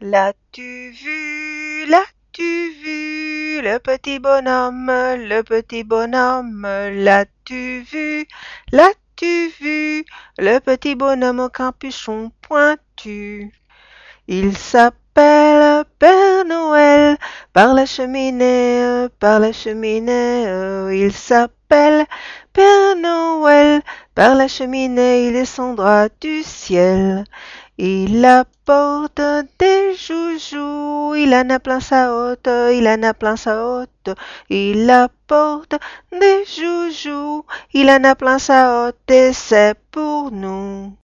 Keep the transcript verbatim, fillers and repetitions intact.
L'as-tu vu, l'as-tu vu, le petit bonhomme, le petit bonhomme, l'as-tu vu, l'as-tu vu, le petit bonhomme au capuchon pointu. Il s'appelle Père Noël, par la cheminée, par la cheminée, il s'appelle Père Noël, par la cheminée, il descendra du ciel. Il apporte des joujoux, il en a plein sa haute, il en a plein sa haute. Il apporte des joujoux, il en a plein sa haute et c'est pour nous.